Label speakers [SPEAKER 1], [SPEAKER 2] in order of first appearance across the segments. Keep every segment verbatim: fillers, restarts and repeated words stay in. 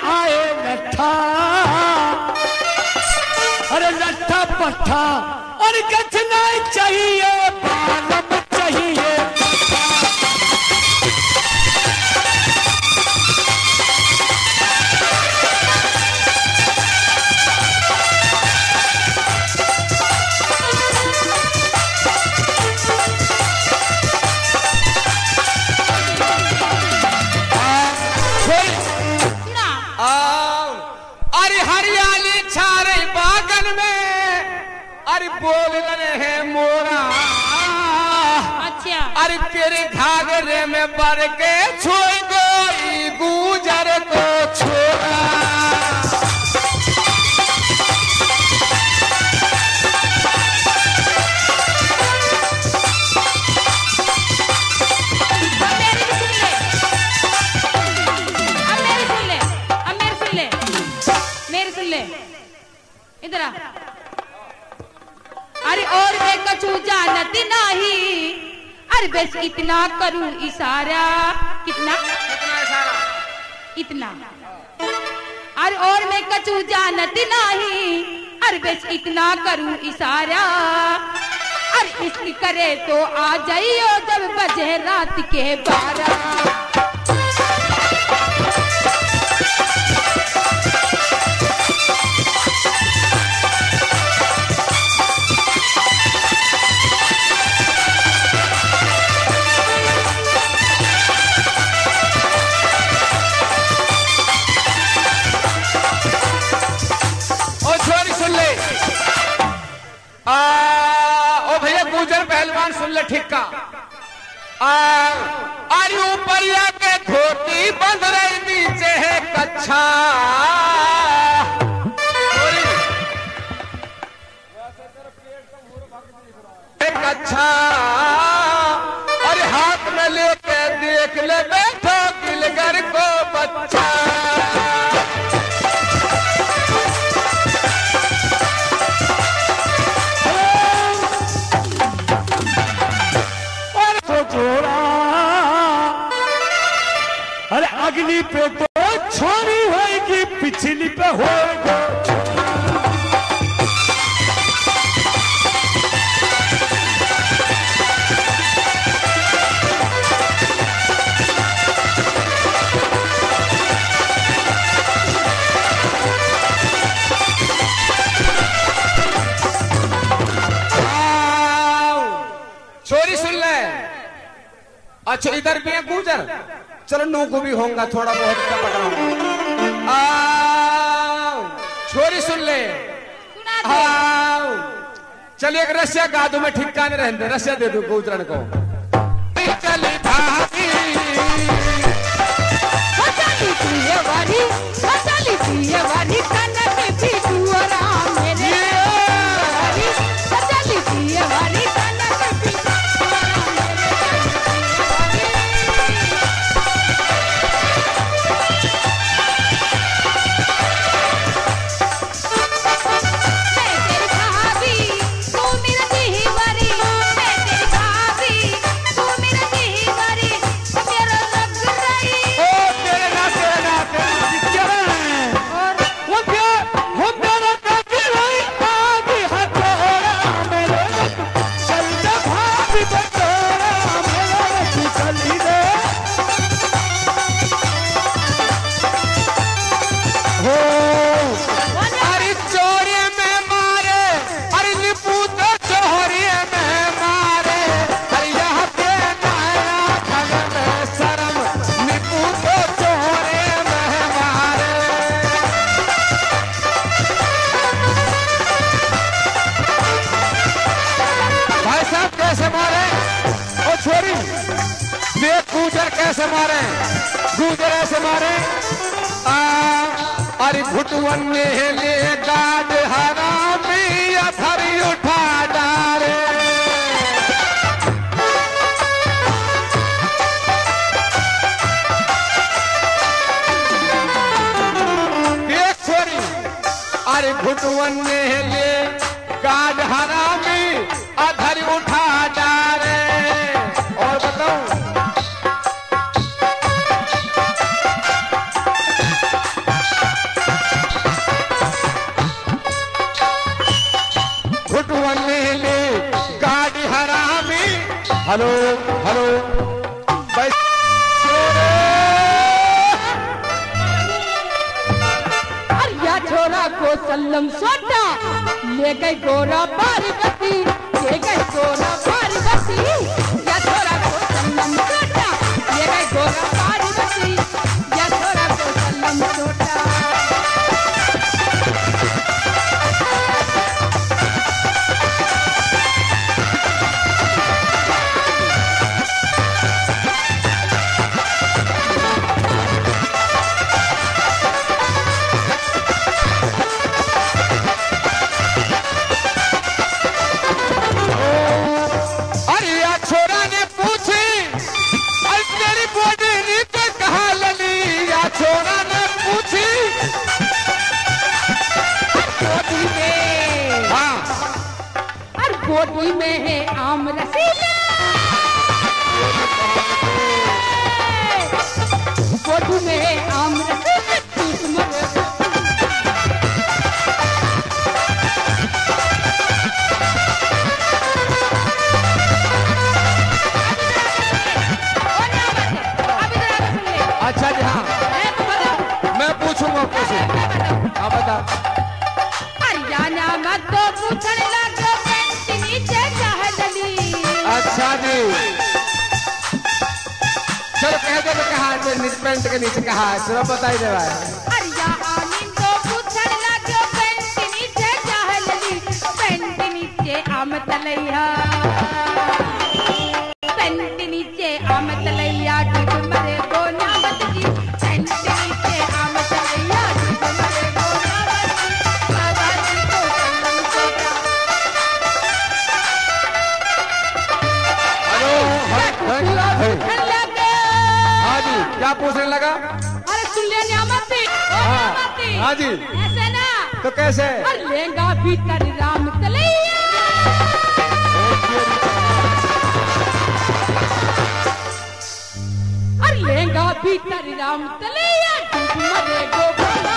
[SPEAKER 1] आए लट्ठा, अरे लट्ठा पट्ठा और गजना चाहिए, बालम चाहिए।
[SPEAKER 2] बोल रहे हैं मोरा,
[SPEAKER 3] अच्छा,
[SPEAKER 2] अरे तेरे घाघरे में बढ़ के छोड़ गई गुजर को छोड़ा।
[SPEAKER 3] इधर आ। अरे और मैं कछु जानत नहीं, अरे बस इतना करूं इशारा। कितना
[SPEAKER 2] कितना इशारा?
[SPEAKER 3] इतना। अरे और मैं कछु जानत नहीं, अरे बस इतना करूं इशारा। अरे इश्क करे तो आ जाइयो जब बजे रात के बारह।
[SPEAKER 2] पहलवान सुन ले ठिक्का, अरे ऊपर के धोती बंध रही नीचे है कच्छा। कच्छा अरे हाथ में लेके देख ले बैठो गिलगर को बच्चा।
[SPEAKER 1] अरे अगली पे तो छोरी होगी, पिछली पे होगा।
[SPEAKER 2] छोरी सुन ले। अच्छा इधर भी है गुजर, चलो नू को भी होगा थोड़ा बहुत पकड़ा। छोरी सुन ले, चलिए एक रस्सिया गा दो, मैं ठिकाने रहने दे, रस्सिया दे दू गुजरन को। चली भाभी
[SPEAKER 3] चली पिए वाली, चली पिए वाली कनक भी दुआरा मेरे वाली, चली पिए वाली कनक भी दुआरा मेरे
[SPEAKER 2] कैसे मारे, गुजर ऐसे मारे। अरे घुटवन में ले गाड हरामी अथरी उठा डाले। देख छोरी, अरे घुटवन में ले गाड हरामी अधरी उठा डाले। और बताऊं हेलो हेलो भाई
[SPEAKER 3] या छोरा को सल्लम सोटा ले गई गोरा पार्वती ले गई गोरा पार्वती या छोरा को सल्लम सोटा ले गई गोरा पार्वती या छोरा को सल्लम सोटा। गोदी में है आम रसीला गोदी में है आम रसीला
[SPEAKER 2] अच्छा जी हाँ मैं पूछूंगा कैसे हाँ बता।
[SPEAKER 3] हरियाणा मत तो पूछने लगा नीचे चाहली। अच्छा
[SPEAKER 2] जी चलो कह दो कहा पेंट के नीचे कहा है चलो बता ही दे रहा है।
[SPEAKER 3] हरियाणा तो पूछने लगा पेंट नीचे चाहली पेंट नीचे आम तलैया पेंट नीचे आम तलैया डूब मरे गो नामत जी पेंट नीचे आम तलैया डूब मरे गो नामत जी बाबा जी को सल्लम सोटा।
[SPEAKER 2] हाँ जी क्या पूछने लगा?
[SPEAKER 3] अरे सुन ले न्यामती न्यामती
[SPEAKER 2] हाँ जी
[SPEAKER 3] ऐसे ना
[SPEAKER 2] तो कैसे?
[SPEAKER 3] लेगा भीतर राम तलैया अरे लेगा भीतर राम तलैया डूब मरे गो बाबा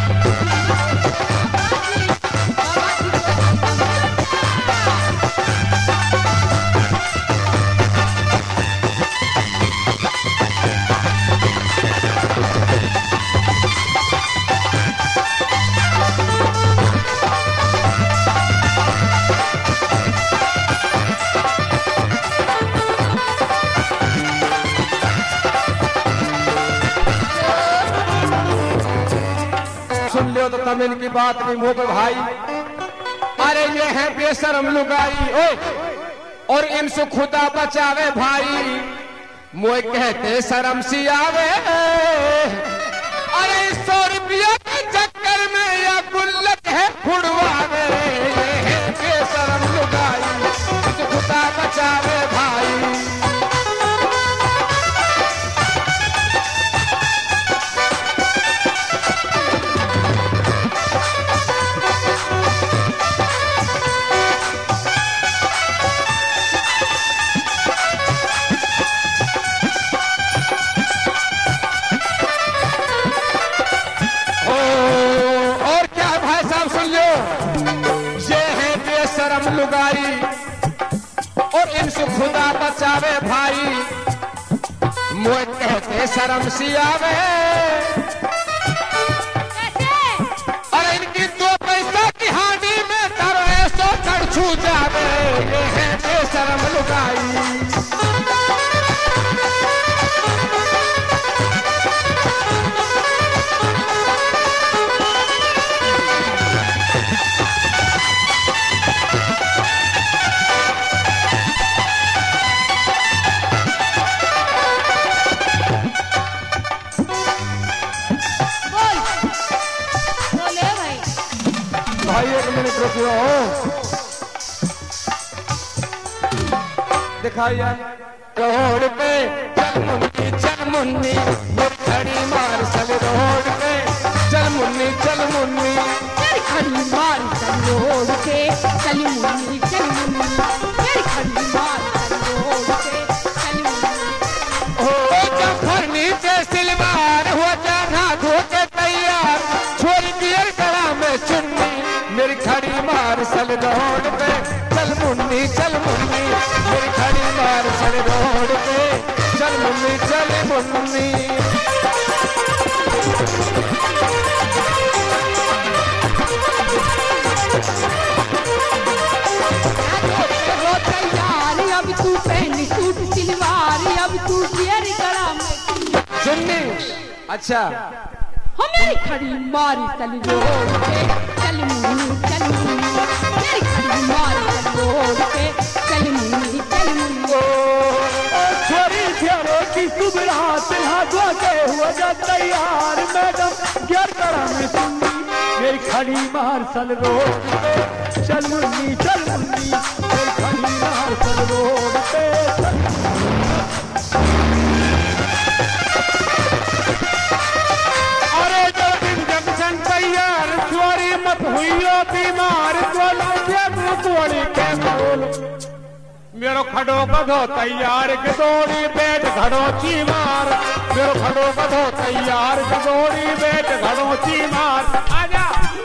[SPEAKER 3] जी बाबा जी
[SPEAKER 2] सुन लियो तो तब इनकी बात नहीं मुंह पे भाई। अरे ये है बेशरम लुगाई ओ और इनसे खुदा बचावे भाई मोए कहते शर्म सी आवे। अरे सौ रुपया के चक्कर में या गुल्लक है फुड़वावे ये है बेशरम लुगाई इनसे खुदा बचावे भाई। लुगाई और इनसे खुदा बचावे भाई मोए कहते शर्म सी आवे। और इनकी दो पैसा की हानि में तारो ऐसो कर छू जावे ये है बेशरम लुगाई। एक मिनट रुको दिखाइए रोड पे चल मुन्नी चल मुन्नी खड़ी मार सब रोड पे चल मुन्नी चल मुन्नी
[SPEAKER 3] खड़ी मार सब रोड पे चल मुन्नी चल मुन्नी खड़ी मार सब रोड पे चल मुन्नी
[SPEAKER 2] हो जफरनी से सिलवार हो जाना धोके तैयार छोड़ दिया गला में चुन्नी मेरी खड़ी मार सल रोड पे चल मुन्नी चल मुन्नी मेरी खड़ी मार सल अच्छा
[SPEAKER 3] मेरी खड़ी मारी चल रोड पे चल मुन्नी चल मुन्नी मेरी खड़ी मारी चल रोड पे चल मुन्नी चल मुन्नी
[SPEAKER 1] ओ छोरी फेरो की सुबह तिल्हा दो के हुआ जा तैयार मैडम गिर करा में सुन्नी मेरी खड़ी मार चल रोड पे चल मुन्नी चल मुन्नी मेरी खड़ी मार चल रोड पे
[SPEAKER 2] बीमार मेरो खड़ो कधो तैयार के दौड़ी बैठ घड़ो चीमार मेरो खड़ो कधो तैयार के दौड़ी बैठ घड़ो चीमार आजा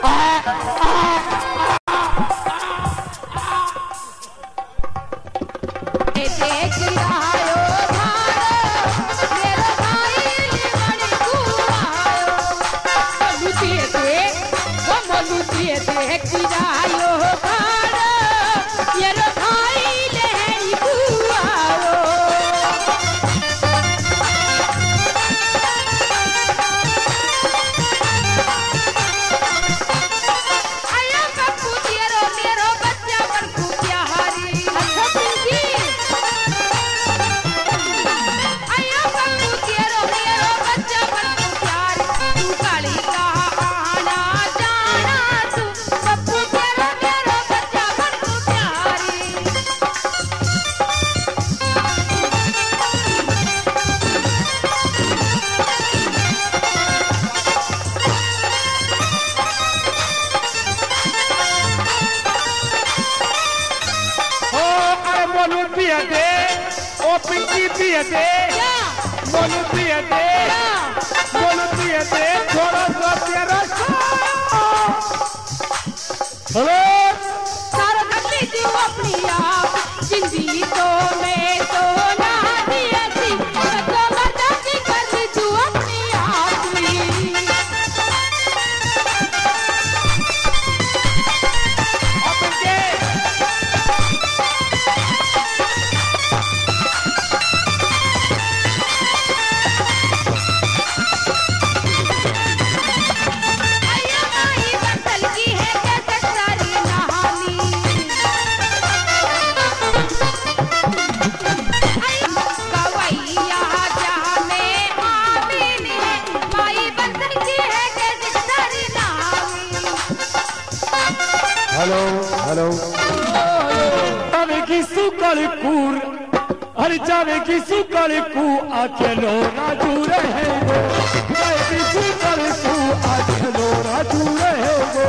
[SPEAKER 2] पिंकी पिए दे बोलू पिए दे बोलू पिए दे थोड़ा सा तेरा
[SPEAKER 1] हेलो
[SPEAKER 3] सारा करती थी अपनी आप जिंदगी तो मैं तो ना दिया थी तो मर्दा की करती तू अपनी आप
[SPEAKER 1] हेलो हेलो जावे की सुकल कूर अरे जावे की सुकल कू अकेलो राजू रहे गो जावे की सुकल कू अकेलो राजू रहे गो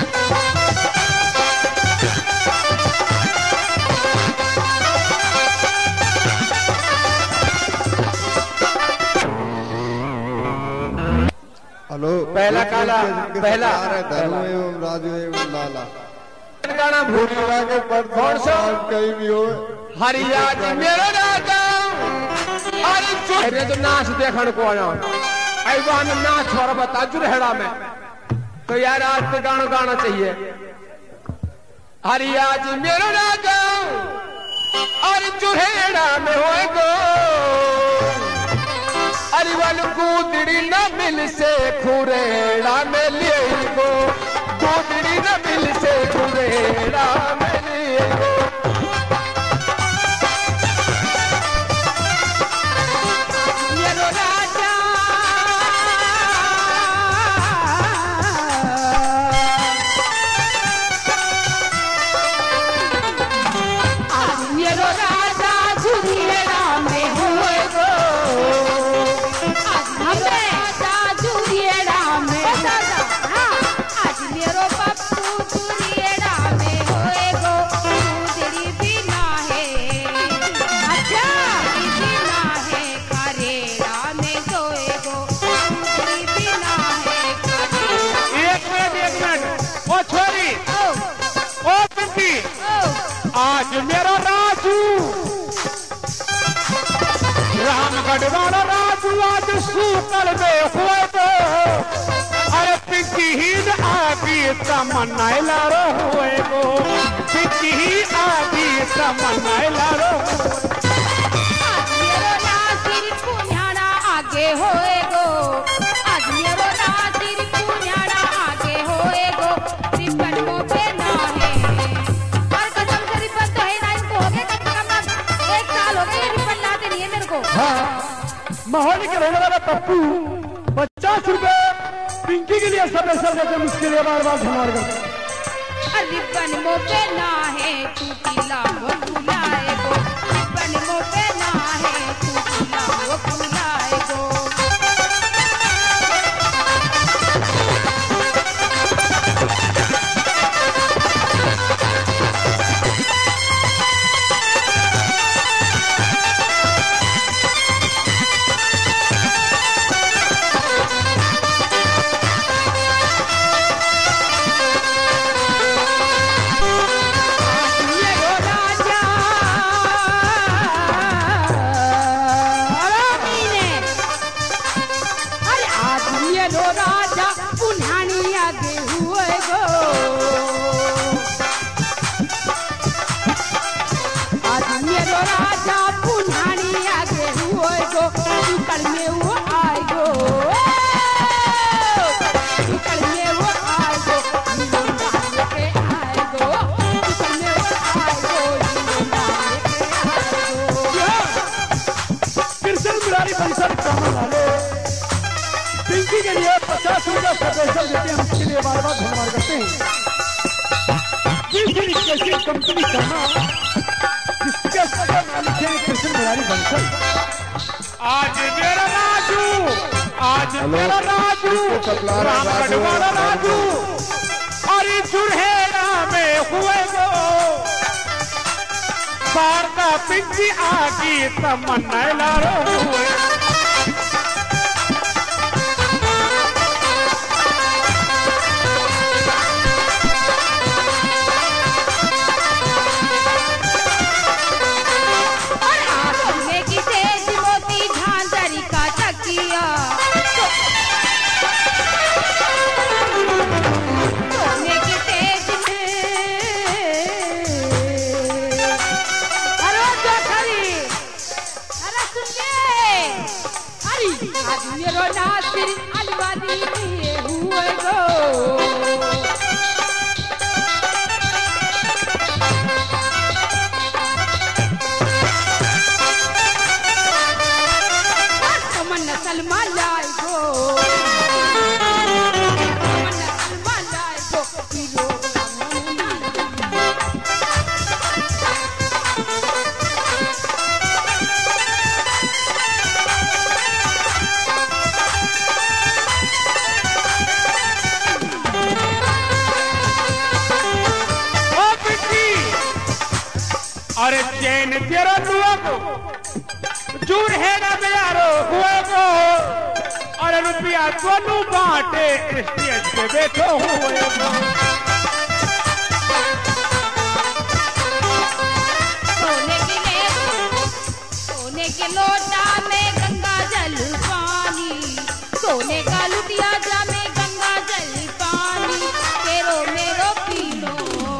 [SPEAKER 4] हेलो
[SPEAKER 2] पहला काला पहला
[SPEAKER 4] धर्म एवं राजू एवं लाला
[SPEAKER 2] गाना भूल
[SPEAKER 4] के पर कौन सा कहीं भी हो
[SPEAKER 2] हरिया जी मेरा राजा अरे चुरे तो नाच देखने को आया आई वहां नाच छोड़ा बता जुरहेड़ा में तो यार आज तो गाना गाना चाहिए हरिया जी मेरा राजा अरे जुरहेड़ा में होए गो अरे वाल कूदड़ी न मिल से खुरेड़ा में लिए गो कूदड़ी न मिल से खुरेड़ा में लिए गो आज मेरा राजू रामगढ़ वाला राजू आज सूकल में हुए तो अरे पिंकी ही आगी तमन्ना रो हुए गो पिंकी ही आगी तमन्ना रो
[SPEAKER 3] मेरा नासिर पुण्याना आगे होए गो नासिर पुण्याड़ा आगे होए गो रिबन मो पे ना है और कसम से रिबन तो है ना इनको हो गए कम से कम एक साल हो गए रिबन लाते नहीं है मेरे को।
[SPEAKER 1] हाँ माहौल के रहने वाला पप्पू पचास रुपए पिंकी के लिए सब ऐसा देते मुश्किल है बार बार धमार करते
[SPEAKER 3] रिबन मो पे ना है तू पीला वो बुलाए गो रिबन मो पे ना है तू पीला वो बुलाए गो। पिंकी के लिए पचास रुपया स्पेशल देते हैं उसके लिए बार बार धन्यवाद करते हैं। कैसी कंपनी करना जिसके मालिक है कृष्ण मुरारी बंसल।
[SPEAKER 2] आज मेरा राजू आज मेरा राजू रामगढ़ वाला राजू अरे चुरहेरा में हुए गो शारदा पिंकी आगी तमन्ना लारो हुए नासिर अलवादी हुए गो तमन्ना सलमान लाए गो तमन्ना सलमान लाए गो हीरो अरे चैन तेरा दुआ को चूर है ना यारो हुए को अरे रुपया दोनों बांटे स्टेज पे बैठो हुए को सोने के सोने के लोटा में गंगा जल पानी सोने का लुटिया जा में गंगा जल पानी तेरो मेरो पीलो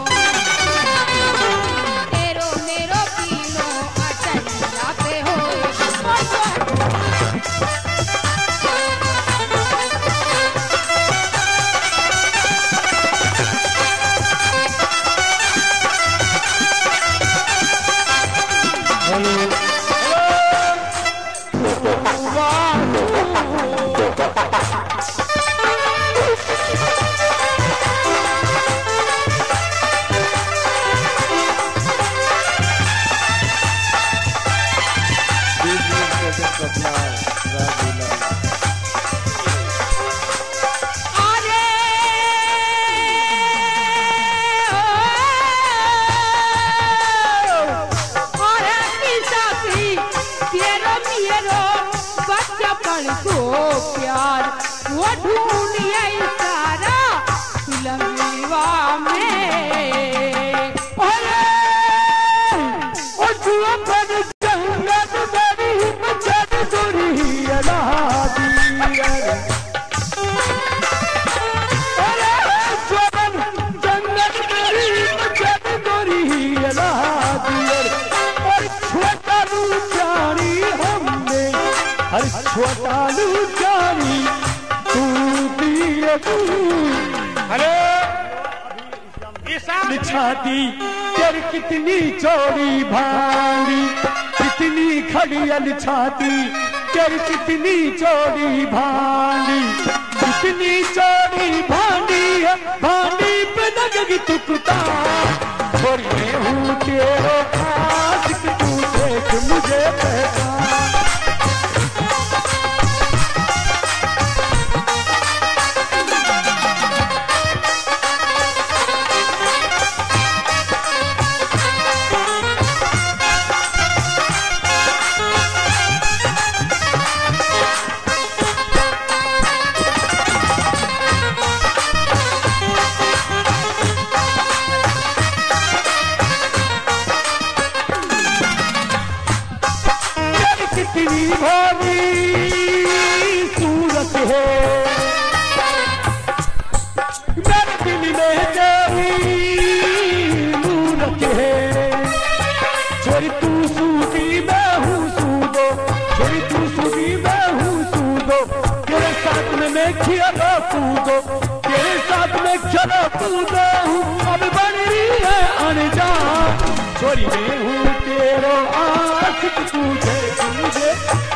[SPEAKER 2] प्यार वो ढूंढिए सारा फिल्मवा में जंगत बड़ी मचल दूरी जंगत बड़ी मचल दूरी और छोटा जानी हमने हर छोटा जानी तू हेलो
[SPEAKER 1] छाती तेरी कितनी चौड़ी भांडी, कितनी खड़ियल छाती तेरी कितनी चौड़ी भांडी, कितनी चौड़ी भांडी है भांडी पे लगेगी तुकता। और मैं हूँ तेरो आशिक तू देख मुझे पहचान। कितनी भोली सूरत है मेरे दिल में तेरी मूरत है। छोरी तू सूदी मैं हूँ सूदो, छोरी तू सूदी मैं हूँ सूदो। तेरे साथ में मैं खेलो कूदो, तेरे साथ में खेलो कूदो हूँ। अब बन रही है अनजान छोरी मैं हूँ तेरो आशिक तू देख मुझे।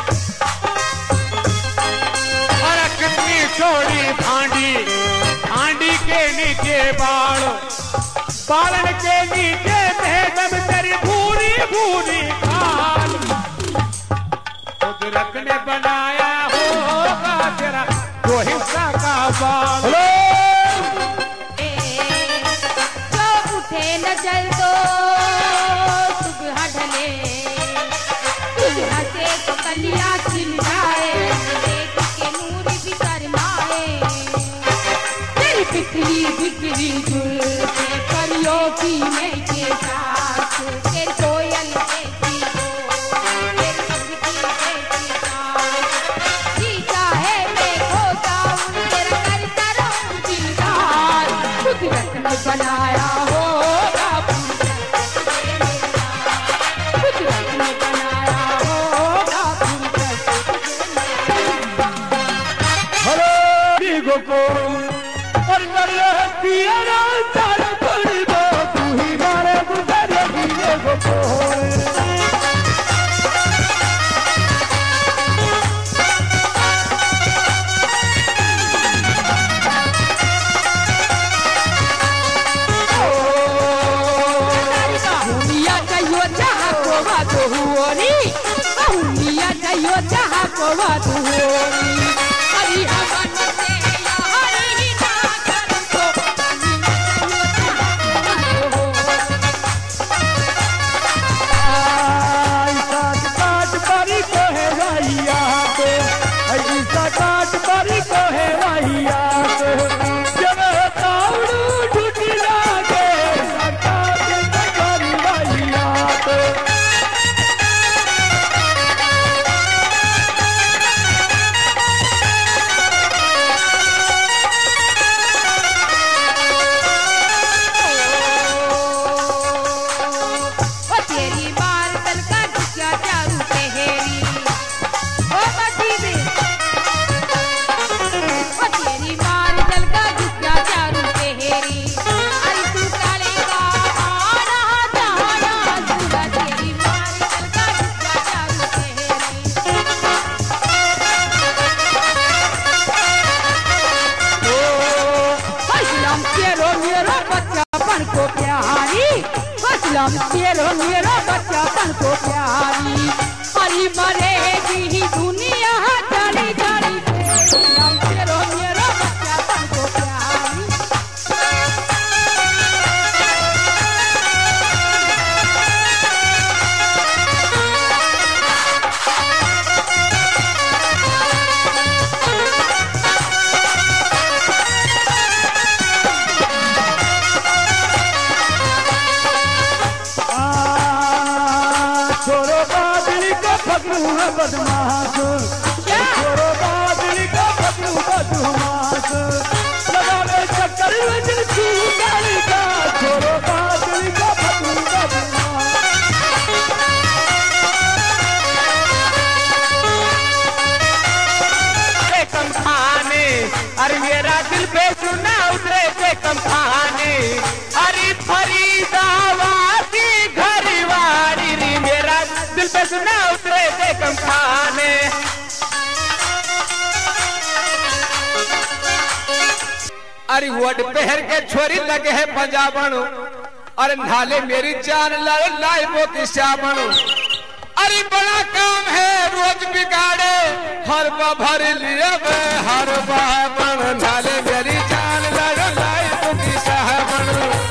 [SPEAKER 2] अरे कितनी चौड़ी भांडी, भांडी के नीचे बाल, बालन के नीचे दम तेरी भूरी भूरी खाल। कुदरत ने बनाया होगा तेरा जो हिस्सा का बाल।
[SPEAKER 3] जो उठे नजर दो सुबह ढले, सुबह से तो कलियां खिल जाए, देख के नूर भी शर्माए। तेरी बिखरी बिखरी जुल्फे परियों की मैं के साथ, तेरी कोयल जैसी बोल, तेरी सबकी जैसी बात। जी चाहे मैं खोता हूँ तेरा करता रहूं दिलदार। कुदरत ने बनाया होगा कुदरत ने बनाया होगा
[SPEAKER 1] हेलो बीगो को और पियारा तारा बड़ी दो तू ही मारे गुजरे बीगो को।
[SPEAKER 3] दुनिया चाहिए जहाँ को बात हुओनी, दुनिया चाहिए जहाँ को बात हुओनी। हरी हवन से हरी ना कर तो
[SPEAKER 1] काट काट परी को है रैया पे, ऐसा काट परी को है रैया पे। जब ताउड़ू ढूंढ लागे काट करी रैया पे।
[SPEAKER 3] ओ तेरी बार तल का झुकिया चारू पहेरी, ओ बदीबे ओ तेरी बार तल का झुकिया चारू पहेरी। अरे तू कालेगा आना जाना सुबह, तेरी बार तल का झुकिया चारू पहेरी। असलम तेरो मेरा बच्चापन को प्यारी, असलम तेरो मेरा बच्चापन को प्यारी। हरी मरेगी ही दुनिया चली जानी, असलम तेरो मेरा बच्चापन को प्यारी।
[SPEAKER 1] छोरो बादली का पकड़ू है बदमाश, छोरो बादली का पकड़ू बदमाश। लगा ले चक्कर में दिल तू गाली का, छोरो बादली का पकड़ू बदमाश।
[SPEAKER 2] कम खाने अरे मेरा दिल पे सुना उतरे से कम खाने, अरे फरीदाबाद की घरवाली री मेरा दिल पे सुना उतरे से कम खाने। अरे वड पहर के छोरी लगे है पंजाबन, अरे नाले मेरी जान लाए लाए मोती श्यामन। अरे बड़ा काम है रोज बिगाड़े हर भर लिया हर बाबन, नाले मेरी जान लाए लाए मोती श्यामन।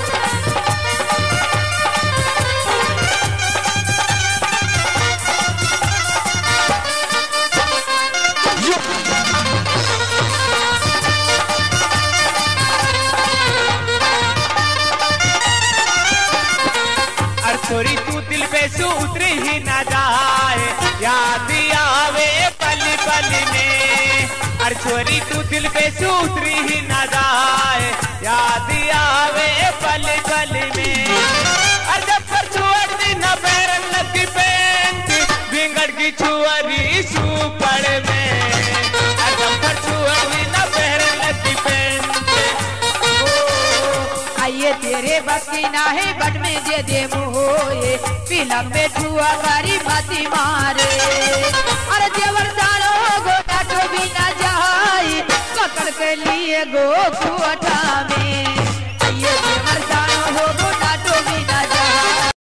[SPEAKER 2] छोरी तू दिल पे सू उतरी ही ना जाए, याद आवे पल पल में। अरे छोरी तू दिल पे सू उतरी ही ना जाए, याद आवे पल पल में। अरे जब पर छुअर दी न पैरन लगी पेंट, बिगड़ की छुअरी सू पड़ में। अरे जब पर छुअर दी न पैरन लगी पेंट,
[SPEAKER 3] आइए तेरे बक्की ना है बट में दे दे मोए, फिल्म में छुआ बारी बाती मारे। अरे देवर दाड़ो गोटा तो भी ना जाए, पकड़ के लिए गो कुआटा